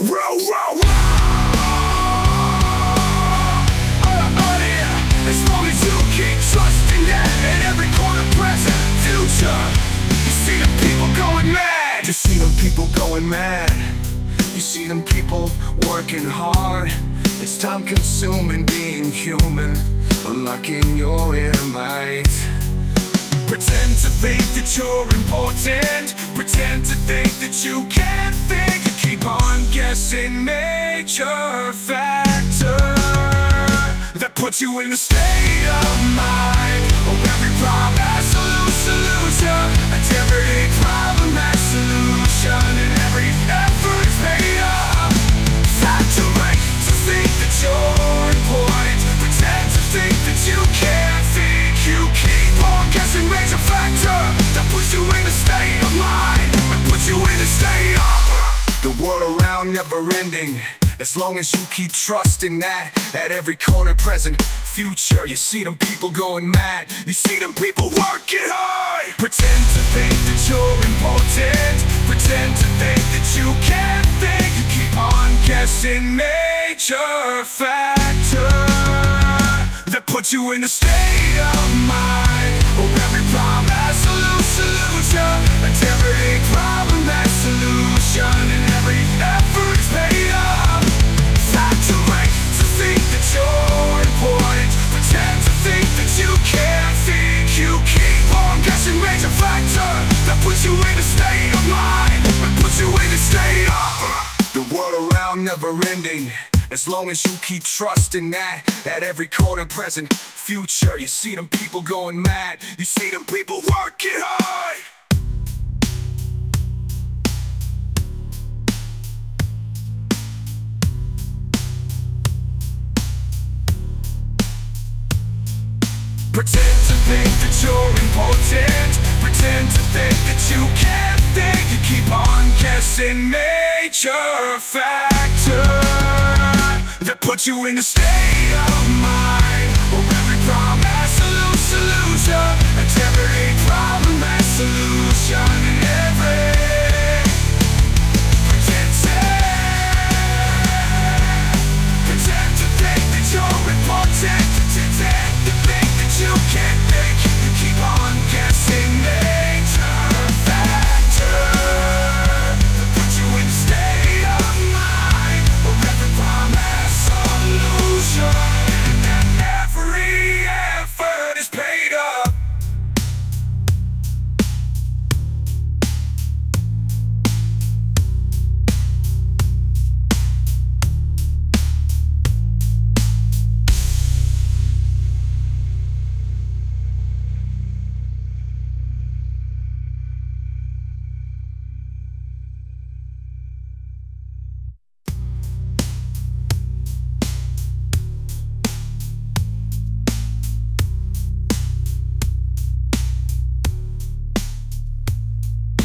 Row, row, yeah. As long as you keep trusting that in every corner, present, future, you see them people going mad. You see them people going mad. You see them people working hard. It's time consuming being human, unlocking your inner might. Pretend to think that you're important. Pretend to think that you can't think. You keep on guessing major factor that puts you in a state of mind. Oh, every problem has a solution, and every problem has solution, and every effort is paid up. Saturate to think that you're important. Pretend to think that you can't think. You keep on guessing major factor that puts you in a state of mind, that puts you in a state of the world around never ending. As long as you keep trusting that at every corner, present, future, you see them people going mad. You see them people working hard. Pretend to think that you're important. Pretend to think that you can't think. You keep on guessing major factor that puts you in a state of mind. Oh, every problem has a solution, and every problem has solution, and every effort is paid up. Saturate to think that you're important. Pretend to think that you can't think. You keep on guessing major factor that puts you in a state of mind, that puts you in a state of the world around never ending. As long as you keep trusting that at every corner, present, future, you see them people going mad. You see them people working hard. Pretend to think that you're important. Pretend to think that you can't think. You keep on guessing major factor that puts you in a state of